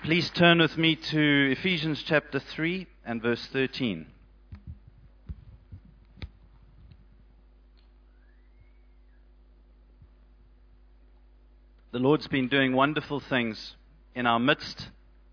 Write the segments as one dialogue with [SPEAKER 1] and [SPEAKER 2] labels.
[SPEAKER 1] Please turn with me to Ephesians chapter 3 and verse 13. The Lord's been doing wonderful things in our midst,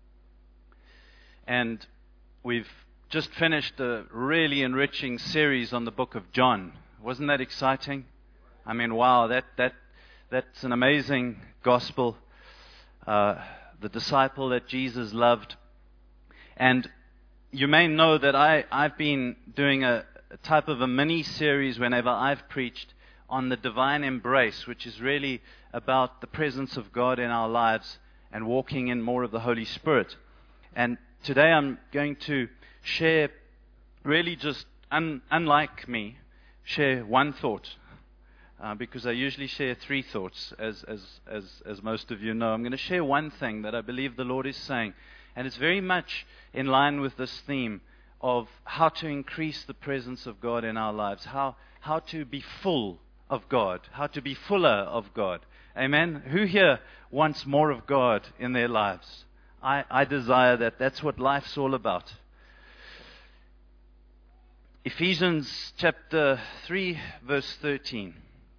[SPEAKER 1] and we've just finished a really enriching series on the book of John. Wasn't that exciting? I mean, wow, that's an amazing gospel. The disciple that Jesus loved. And you may know that I've been doing a type of a mini-series whenever I've preached on the divine embrace, which is really about the presence of God in our lives and walking in more of the Holy Spirit. And today I'm going to share, really just unlike me, share one thought. Because I usually share three thoughts, as most of you know. I'm going to share one thing that I believe the Lord is saying, and it's very much in line with this theme of how to increase the presence of God in our lives, how to be full of God, how to be fuller of God. Amen? Who here wants more of God in their lives? I desire that. That's what life's all about. Ephesians chapter 3, verse 13.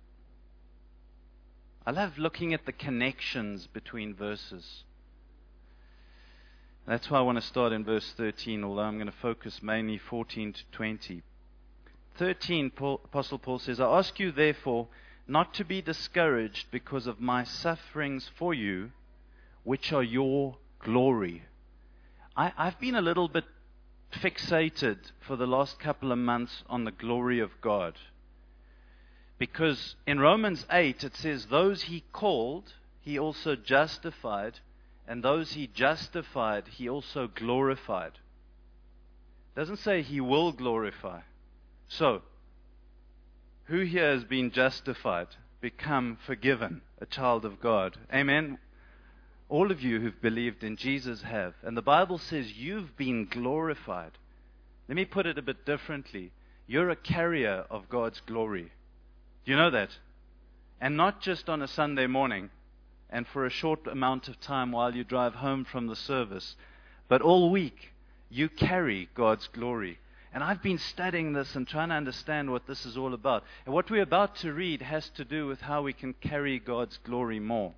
[SPEAKER 1] I love looking at the connections between verses. That's why I want to start in verse 13, although I'm going to focus mainly 14 to 20. 13, Apostle Paul says, I ask you therefore not to be discouraged because of my sufferings for you, which are your glory. I've been a little bit fixated for the last couple of months on the glory of God. Because in Romans 8 it says, those he called, he also justified, and those he justified, he also glorified. It doesn't say he will glorify. So, who here has been justified, become forgiven, a child of God? Amen? All of you who've believed in Jesus have. And the Bible says you've been glorified. Let me put it a bit differently. You're a carrier of God's glory. Do you know that? And not just on a Sunday morning and for a short amount of time while you drive home from the service, but all week you carry God's glory. And I've been studying this and trying to understand what this is all about. And what we're about to read has to do with how we can carry God's glory more.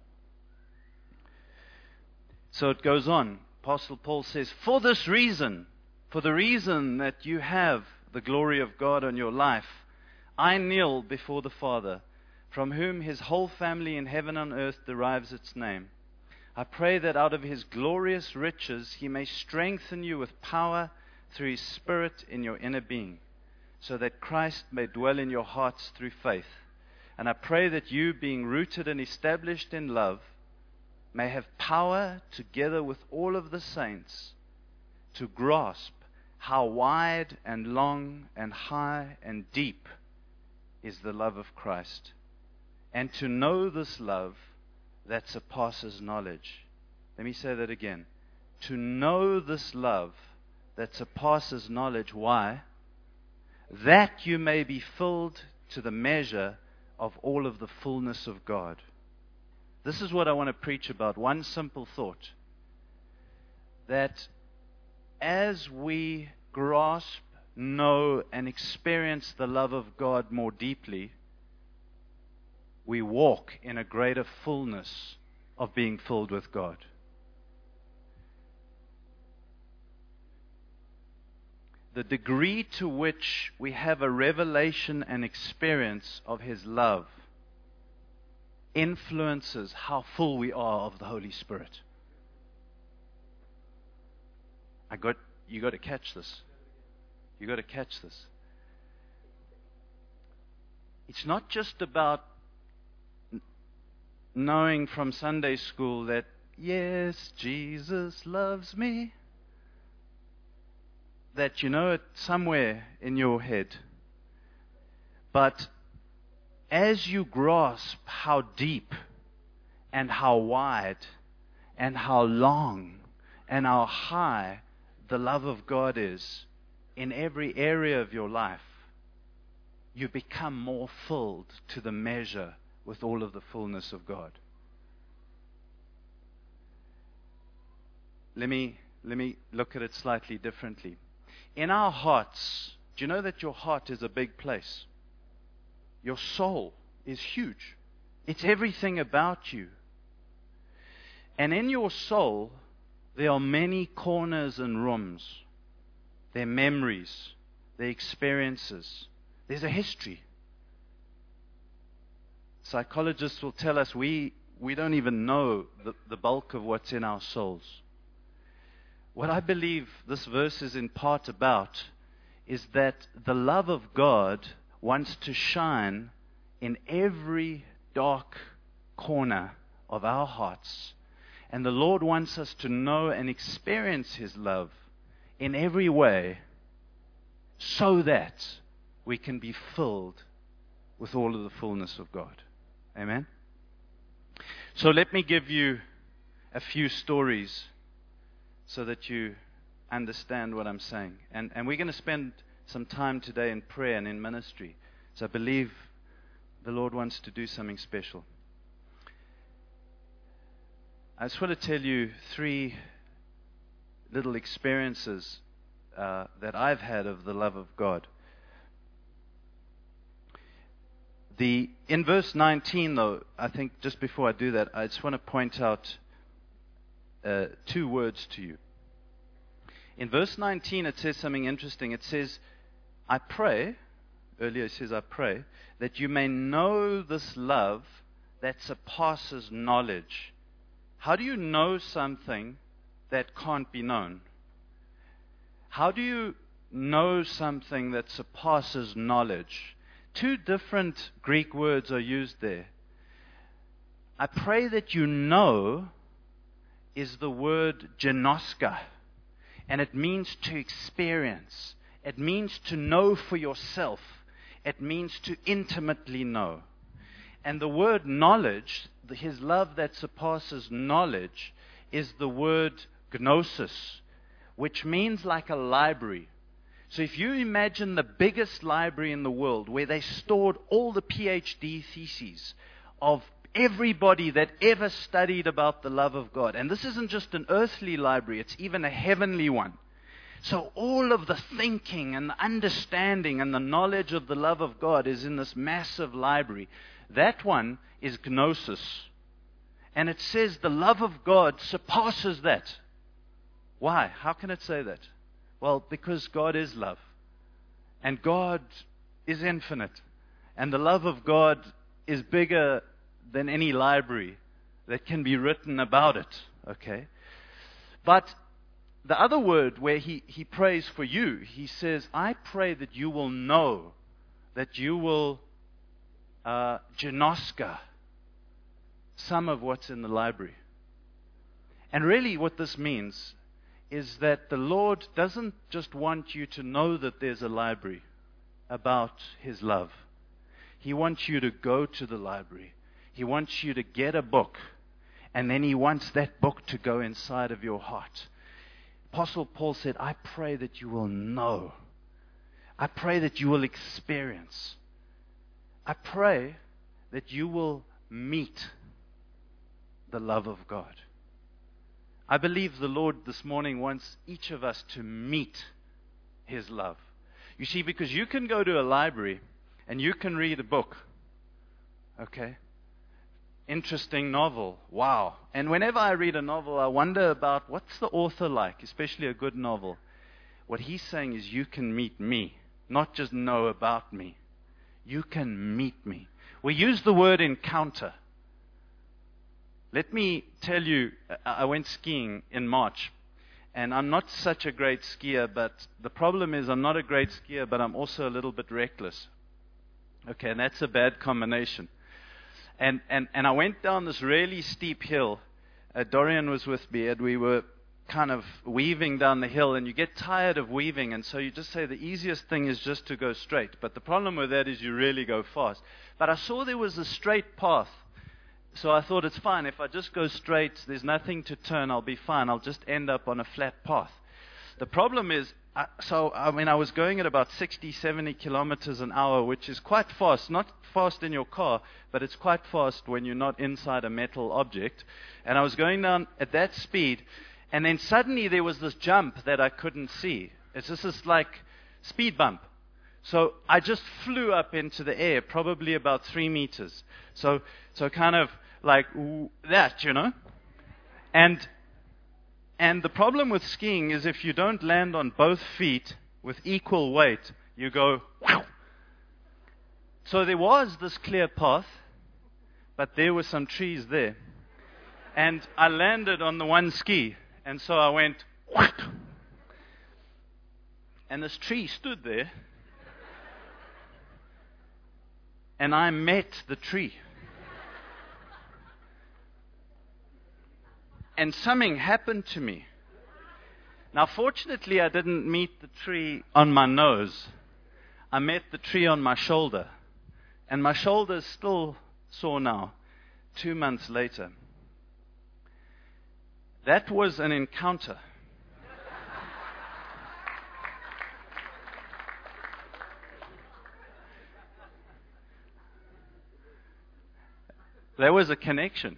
[SPEAKER 1] So it goes on. Apostle Paul says, for this reason, for the reason that you have the glory of God on your life, I kneel before the Father, from whom his whole family in heaven and earth derives its name. I pray that out of his glorious riches he may strengthen you with power through his Spirit in your inner being, so that Christ may dwell in your hearts through faith. And I pray that you, being rooted and established in love, may have power, together with all of the saints, to grasp how wide and long and high and deep is the love of Christ, and to know this love that surpasses knowledge. Let me say that again. To know this love that surpasses knowledge. Why? That you may be filled to the measure of all of the fullness of God. This is what I want to preach about. One simple thought. That as we grasp, know, and experience the love of God more deeply, we walk in a greater fullness of being filled with God. The degree to which we have a revelation and experience of His love influences how full we are of the Holy Spirit. You got to catch this. You got to catch this. It's not just about knowing from Sunday school that, yes, Jesus loves me. That you know it somewhere in your head. But as you grasp how deep and how wide and how long and how high the love of God is in every area of your life, you become more filled to the measure with all of the fullness of God. let me look at it slightly differently. In our hearts, do you know that your heart is a big place? Your soul is huge. It's everything about you. And in your soul, there are many corners and rooms. There are memories, there are experiences. There's a history. Psychologists will tell us we don't even know the bulk of what's in our souls. What I believe this verse is in part about is that the love of God wants to shine in every dark corner of our hearts. And the Lord wants us to know and experience His love in every way so that we can be filled with all of the fullness of God. Amen? So let me give you a few stories so that you understand what I'm saying. And we're going to spend some time today in prayer and in ministry. So I believe the Lord wants to do something special. I just want to tell you 3 little experiences that I've had of the love of God. In verse 19, though, I think just before I do that, I just want to point out 2 words to you. In verse 19, it says something interesting. It says, I pray, earlier it says, I pray, that you may know this love that surpasses knowledge. How do you know something that can't be known? How do you know something that surpasses knowledge? 2 different Greek words are used there. I pray that you know is the word genoska, and it means to experience. It means to know for yourself. It means to intimately know. And the word knowledge, His love that surpasses knowledge, is the word gnosis, which means like a library. So if you imagine the biggest library in the world where they stored all the PhD theses of everybody that ever studied about the love of God. And this isn't just an earthly library, it's even a heavenly one. So all of the thinking and the understanding and the knowledge of the love of God is in this massive library. That one is gnosis. And it says the love of God surpasses that. Why? How can it say that? Well, because God is love. And God is infinite. And the love of God is bigger than any library that can be written about it. Okay? But the other word where he prays for you, he says, I pray that you will know, that you will genoska some of what's in the library. And really what this means is that the Lord doesn't just want you to know that there's a library about His love. He wants you to go to the library. He wants you to get a book, and then He wants that book to go inside of your heart. Apostle Paul said, I pray that you will know. I pray that you will experience. I pray that you will meet the love of God. I believe the Lord this morning wants each of us to meet His love. You see, because you can go to a library and you can read a book. Okay? Interesting novel. Wow. And whenever I read a novel, I wonder about what's the author like, especially a good novel. What he's saying is you can meet me, not just know about me. You can meet me. We use the word encounter. Let me tell you, I went skiing in March, and I'm not such a great skier, but the problem is I'm not a great skier, but I'm also a little bit reckless. Okay, and that's a bad combination. And I went down this really steep hill. Dorian was with me, and we were kind of weaving down the hill, and you get tired of weaving, and so you just say the easiest thing is just to go straight. But the problem with that is you really go fast. But I saw there was a straight path. So I thought it's fine. If I just go straight, there's nothing to turn, I'll be fine. I'll just end up on a flat path. The problem is, I was going at about 60, 70 kilometers an hour, which is quite fast. Not fast in your car, but it's quite fast when you're not inside a metal object. And I was going down at that speed, And then suddenly there was this jump that I couldn't see. It's just this like speed bump. So I just flew up into the air, probably about 3 meters. So kind of like that, you know. And the problem with skiing is if you don't land on both feet with equal weight, you go, wow. So there was this clear path, but there were some trees there. And I landed on the one ski, and so I went, whack. And this tree stood there, and I met the tree. And something happened to me. Now, fortunately, I didn't meet the tree on my nose. I met the tree on my shoulder. And my shoulder is still sore now, 2 months later. That was an encounter. There was a connection.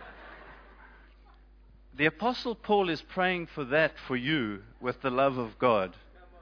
[SPEAKER 1] The Apostle Paul is praying for that for you with the love of God.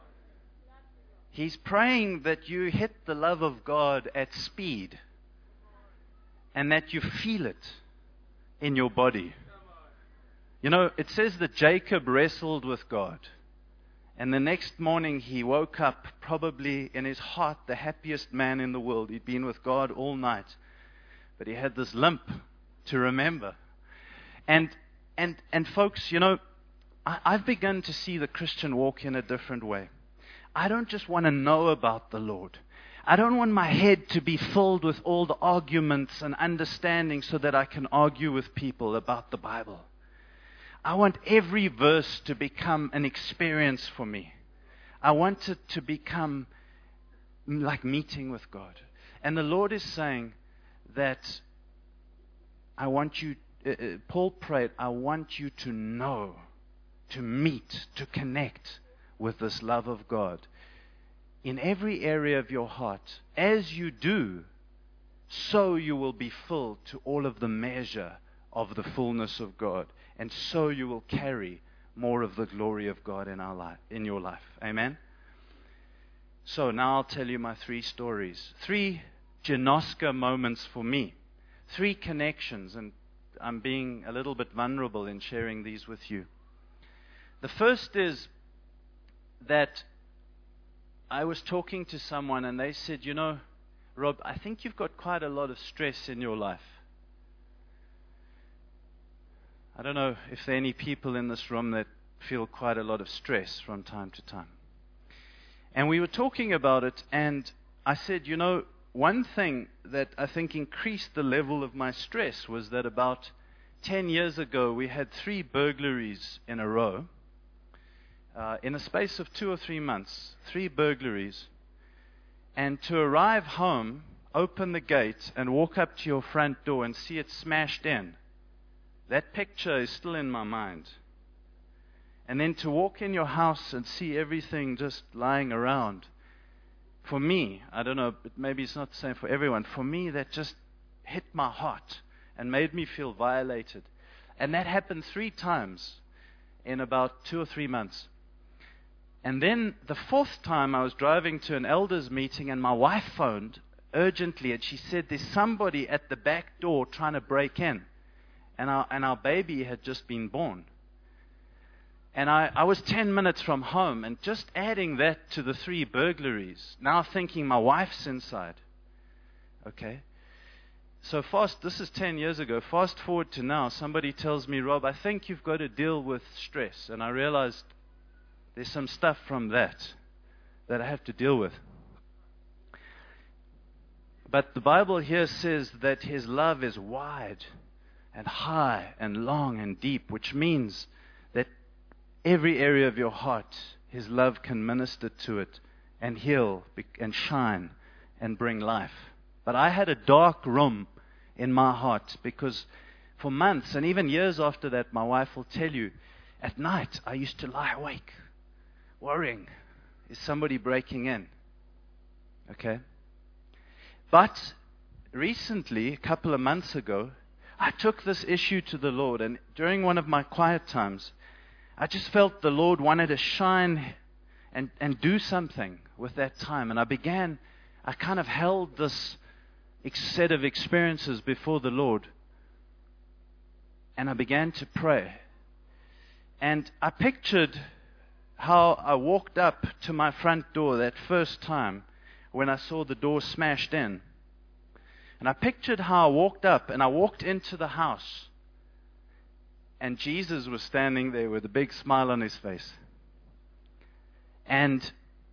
[SPEAKER 1] He's praying that you hit the love of God at speed and that you feel it in your body. You know, it says that Jacob wrestled with God. And the next morning he woke up probably in his heart the happiest man in the world. He'd been with God all night. But he had this limp to remember. And folks, you know, I've begun to see the Christian walk in a different way. I don't just want to know about the Lord. I don't want my head to be filled with all the arguments and understanding so that I can argue with people about the Bible. I want every verse to become an experience for me. I want it to become like meeting with God. And the Lord is saying that I want you, Paul prayed, I want you to know, to meet, to connect with this love of God in every area of your heart. As you do, so you will be filled to all of the measure of the fullness of God. And so you will carry more of the glory of God in our life, in your life. Amen? So now I'll tell you my 3 stories. 3 Genoska moments for me. 3 connections, and I'm being a little bit vulnerable in sharing these with you. The first is that I was talking to someone and they said, you know, Rob, I think you've got quite a lot of stress in your life. I don't know if there are any people in this room that feel quite a lot of stress from time to time. And we were talking about it, and I said, you know, one thing that I think increased the level of my stress was that about 10 years ago we had 3 burglaries in a row. In a space of 2 or 3 months, 3 burglaries. And to arrive home, open the gate, and walk up to your front door and see it smashed in. That picture is still in my mind. And then to walk in your house and see everything just lying around. For me, I don't know, but maybe it's not the same for everyone. For me, that just hit my heart and made me feel violated. And that happened 3 times in about 2 or 3 months. And then the 4th time I was driving to an elders meeting and my wife phoned urgently and she said there's somebody at the back door trying to break in. And our baby had just been born. And I was 10 minutes from home, and just adding that to the 3 burglaries, now thinking my wife's inside. Okay? So this is 10 years ago. Fast forward to now, somebody tells me, Rob, I think you've got to deal with stress. And I realized there's some stuff from that I have to deal with. But the Bible here says that His love is wide and high and long and deep, which means that every area of your heart, His love can minister to it and heal and shine and bring life. But I had a dark room in my heart because for months and even years after that, my wife will tell you, at night I used to lie awake, worrying, is somebody breaking in? Okay? But recently, a couple of months ago, I took this issue to the Lord, and during one of my quiet times, I just felt the Lord wanted to shine and do something with that time. And I kind of held this set of experiences before the Lord. And I began to pray. And I pictured how I walked up to my front door that first time when I saw the door smashed in. And I pictured how I walked up and I walked into the house. And Jesus was standing there with a big smile on his face. And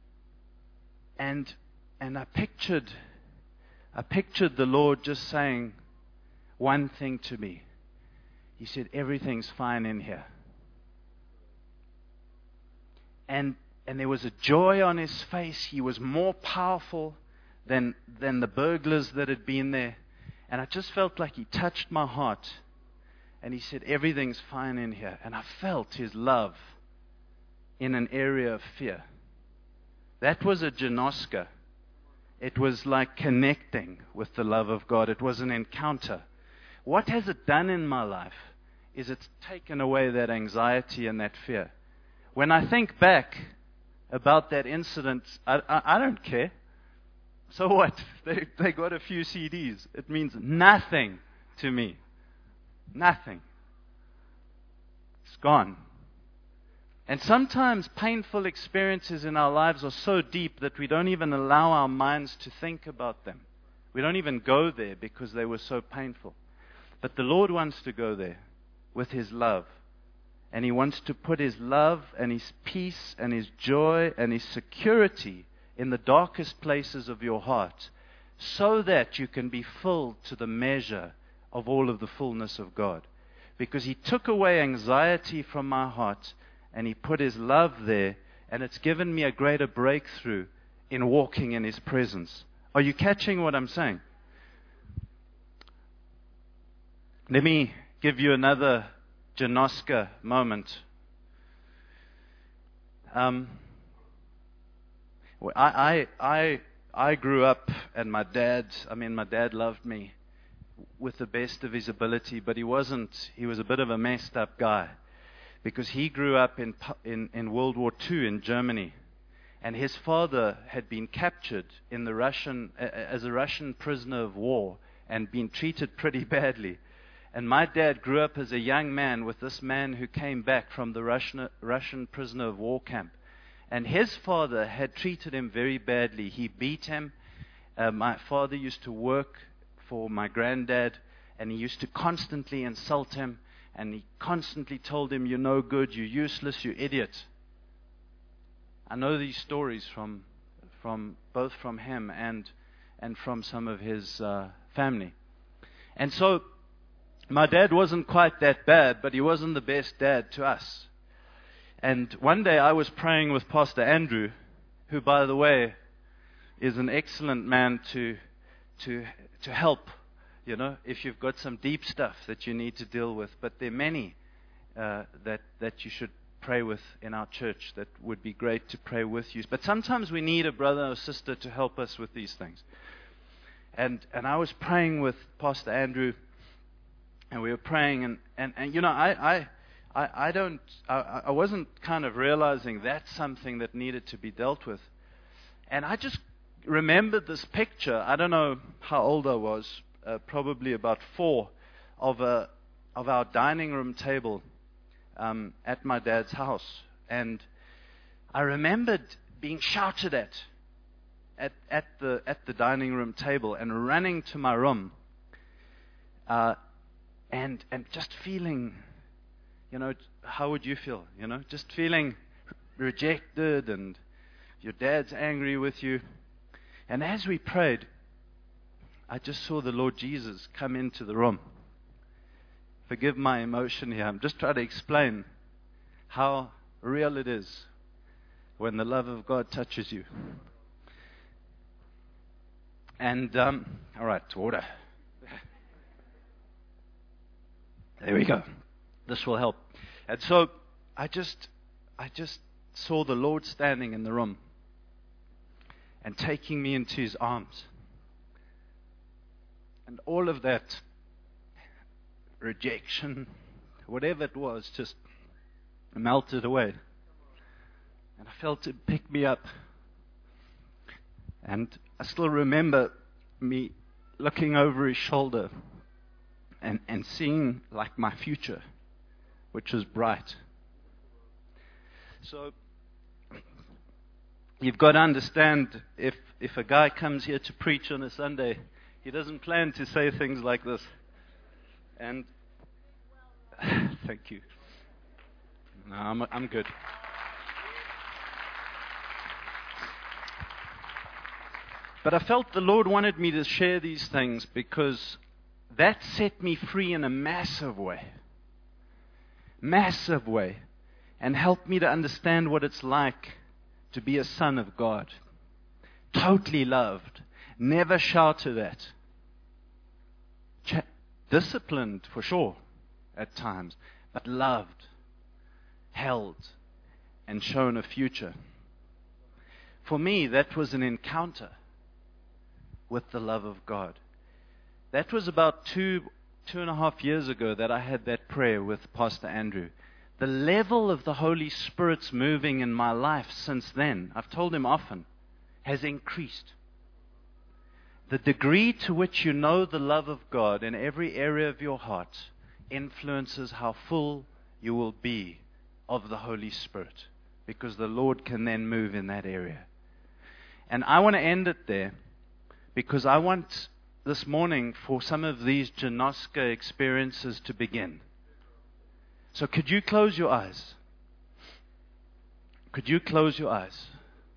[SPEAKER 1] I pictured the Lord just saying one thing to me. He said, everything's fine in here. And there was a joy on his face. He was more powerful than the burglars that had been there. And I just felt like he touched my heart. And he said, everything's fine in here. And I felt his love in an area of fear. That was a genoska. It was like connecting with the love of God. It was an encounter. What has it done in my life is it's taken away that anxiety and that fear. When I think back about that incident, I don't care. So what? They got a few CDs. It means nothing to me. Nothing. It's gone. And sometimes painful experiences in our lives are so deep that we don't even allow our minds to think about them. We don't even go there because they were so painful. But the Lord wants to go there with His love. And He wants to put His love and His peace and His joy and His security in the darkest places of your heart, so that you can be filled to the measure of all of the fullness of God. Because He took away anxiety from my heart and He put His love there, and it's given me a greater breakthrough in walking in His presence. Are you catching what I'm saying? Let me give you another Genoska moment. I grew up, and my dad loved me with the best of his ability, but he was a bit of a messed up guy, because he grew up in World War II in Germany, and his father had been captured as a Russian prisoner of war and been treated pretty badly. And my dad grew up as a young man with this man who came back from the Russian prisoner of war camp. And his father had treated him very badly. He beat him. My father used to work for my granddad, and he used to constantly insult him. And he constantly told him, "You're no good, you're useless, you idiot." I know these stories from both from him and from some of his family. And so my dad wasn't quite that bad, but he wasn't the best dad to us. And one day I was praying with Pastor Andrew, who, by the way, is an excellent man to help, if you've got some deep stuff that you need to deal with. But there are many that you should pray with in our church that would be great to pray with you. But sometimes we need a brother or sister to help us with these things. And I was praying with Pastor Andrew, and we were praying, and I wasn't kind of realizing that's something that needed to be dealt with. And I just remembered this picture. I don't know how old I was, probably about 4, of our dining room table at my dad's house. And I remembered being shouted at the dining room table and running to my room, and just feeling, how would you feel? Just feeling rejected, and your dad's angry with you. And as we prayed, I just saw the Lord Jesus come into the room. Forgive my emotion here. I'm just trying to explain how real it is when the love of God touches you. And, all right, water. There we go. This will help. And so I just saw the Lord standing in the room and taking me into His arms. And all of that rejection, whatever it was, just melted away. And I felt it pick me up. And I still remember me looking over his shoulder and seeing like my future, which was bright. So you've got to understand, if a guy comes here to preach on a Sunday, he doesn't plan to say things like this. And thank you. No, I'm good. But I felt the Lord wanted me to share these things because that set me free in a massive way. Massive way. And helped me to understand what it's like to be a son of God. Totally loved. Never shouted at. Disciplined for sure at times. But loved. Held. And shown a future. For me, that was an encounter with the love of God. That was about two and a half years ago that I had that prayer with Pastor Andrew. The level of the Holy Spirit's moving in my life since then, I've told him often, has increased. The degree to which you know the love of God in every area of your heart influences how full you will be of the Holy Spirit, because the Lord can then move in that area. And I want to end it there, because I want this morning for some of these Genoska experiences to begin. So could you close your eyes? Could you close your eyes?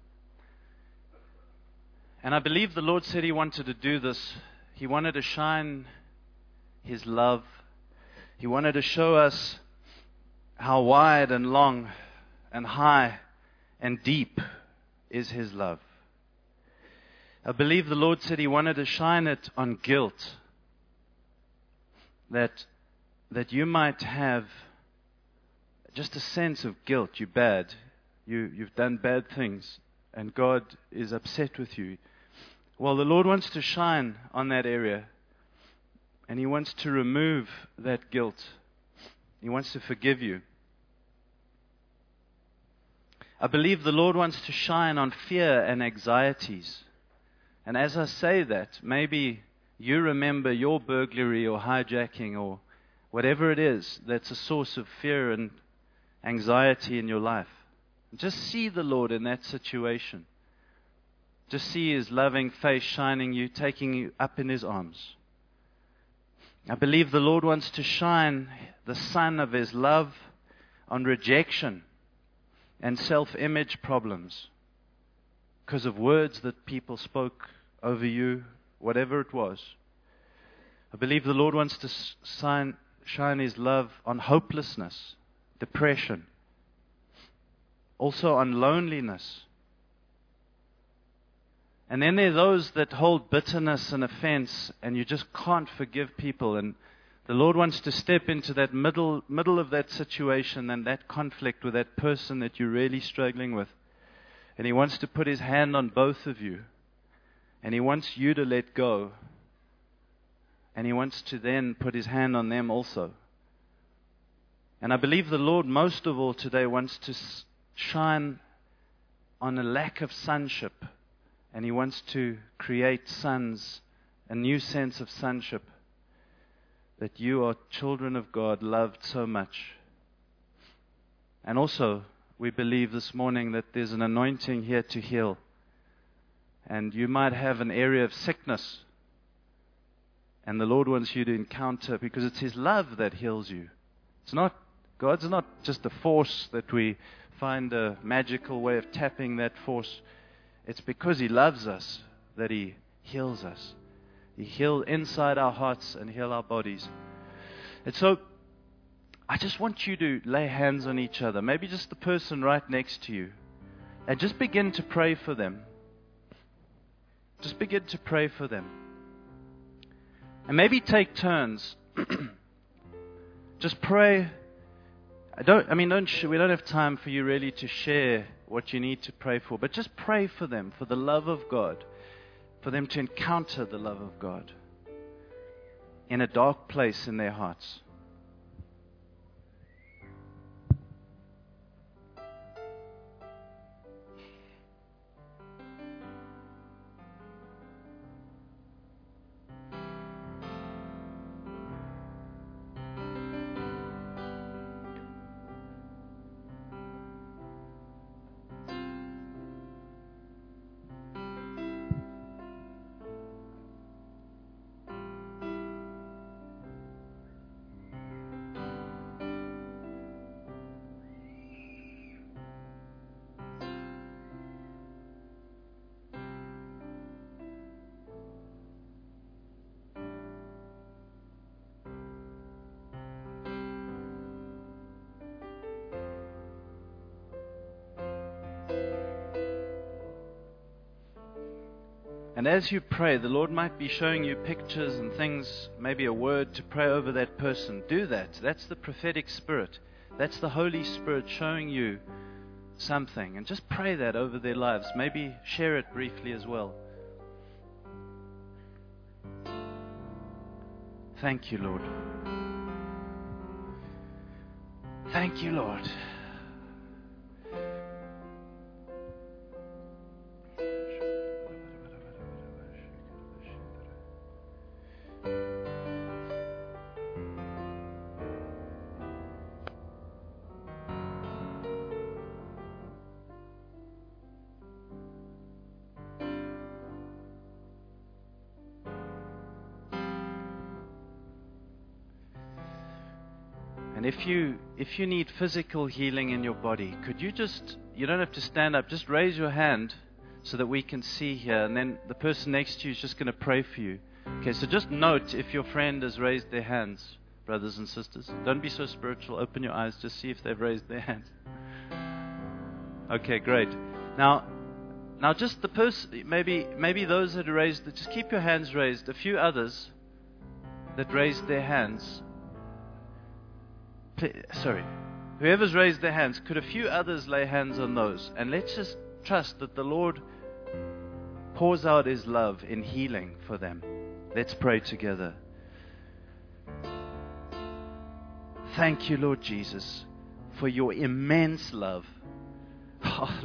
[SPEAKER 1] And I believe the Lord said He wanted to do this. He wanted to shine His love. He wanted to show us how wide and long and high and deep is His love. I believe the Lord said He wanted to shine it on guilt. That you might have just a sense of guilt. You're bad. You've done bad things. And God is upset with you. Well, the Lord wants to shine on that area. And He wants to remove that guilt. He wants to forgive you. I believe the Lord wants to shine on fear and anxieties. And as I say that, maybe you remember your burglary or hijacking or whatever it is that's a source of fear and anxiety in your life. Just see the Lord in that situation. Just see His loving face shining you, taking you up in His arms. I believe the Lord wants to shine the sun of His love on rejection and self-image problems because of words that people spoke over you, whatever it was. I believe the Lord wants to shine His love on hopelessness, depression, also on loneliness. And then there are those that hold bitterness and offense, and you just can't forgive people. And the Lord wants to step into that middle of that situation and that conflict with that person that you're really struggling with. And He wants to put His hand on both of you. And He wants you to let go. And He wants to then put His hand on them also. And I believe the Lord most of all today wants to shine on a lack of sonship. And He wants to create sons, a new sense of sonship. That you are children of God, loved so much. And also, we believe this morning that there's an anointing here to heal. And you might have an area of sickness. And the Lord wants you to encounter, because it's His love that heals you. God's not just a force that we find a magical way of tapping that force. It's because He loves us that He heals us. He heals inside our hearts and heal our bodies. And so, I just want you to lay hands on each other. Maybe just the person right next to you. And just begin to pray for them. Just begin to pray for them. And maybe take turns. Just pray. We don't have time for you really to share what you need to pray for. But just pray for them, for the love of God. For them to encounter the love of God. In a dark place in their hearts. And as you pray, the Lord might be showing you pictures and things, maybe a word to pray over that person. Do that. That's the prophetic spirit. That's the Holy Spirit showing you something. And just pray that over their lives. Maybe share it briefly as well. Thank you, Lord. Thank you, Lord. And if you need physical healing in your body, could you don't have to stand up, just raise your hand so that we can see here, and then the person next to you is just going to pray for you. Okay, so just note if your friend has raised their hands, brothers and sisters. Don't be so spiritual. Open your eyes, just see if they've raised their hands. Okay, great. Now just the person, maybe those that raised, just keep your hands raised. A few others that raised their hands. Sorry, whoever's raised their hands, could a few others lay hands on those? And let's just trust that the Lord pours out His love in healing for them. Let's pray together. Thank you, Lord Jesus, for your immense love. Oh,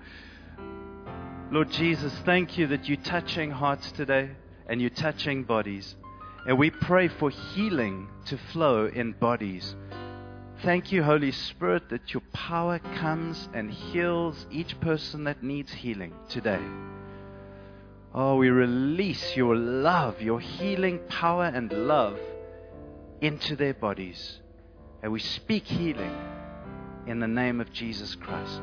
[SPEAKER 1] Lord Jesus, thank you that you're touching hearts today and you're touching bodies. And we pray for healing to flow in bodies. Thank you, Holy Spirit, that your power comes and heals each person that needs healing today. Oh, we release your love, your healing power and love into their bodies. And we speak healing in the name of Jesus Christ.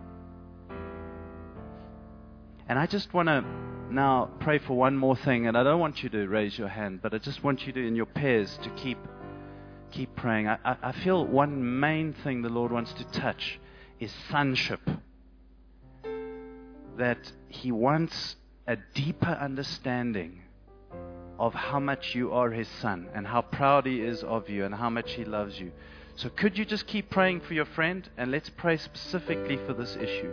[SPEAKER 1] And I just want to now pray for one more thing. And I don't want you to raise your hand, but I just want you to, in your pairs, to keep praying. I feel one main thing the Lord wants to touch is sonship. That He wants a deeper understanding of how much you are His son and how proud He is of you and how much He loves you. So could you just keep praying for your friend, and let's pray specifically for this issue.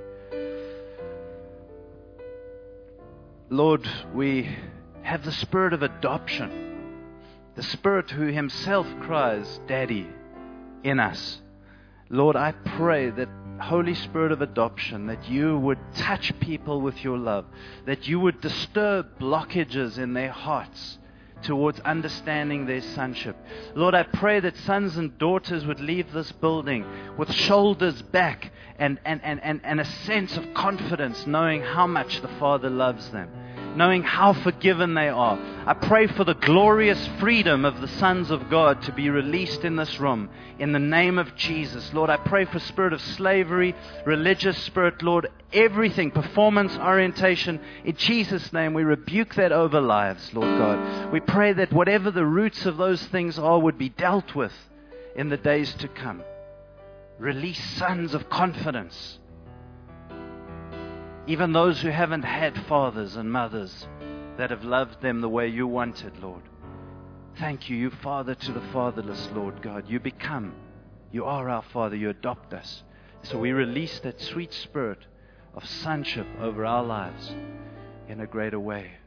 [SPEAKER 1] Lord, we have the spirit of adoption. The Spirit who Himself cries, Daddy, in us. Lord, I pray that Holy Spirit of adoption, that you would touch people with your love, that you would disturb blockages in their hearts towards understanding their sonship. Lord, I pray that sons and daughters would leave this building with shoulders back and a sense of confidence, knowing how much the Father loves them, knowing how forgiven they are. I pray for the glorious freedom of the sons of God to be released in this room in the name of Jesus. Lord, I pray for spirit of slavery, religious spirit, Lord, everything, performance orientation. In Jesus' name, we rebuke that over lives, Lord God. We pray that whatever the roots of those things are would be dealt with in the days to come. Release sons of confidence. Even those who haven't had fathers and mothers that have loved them the way you wanted, Lord. Thank you, you Father to the fatherless, Lord God. You are our Father, you adopt us. So we release that sweet spirit of sonship over our lives in a greater way.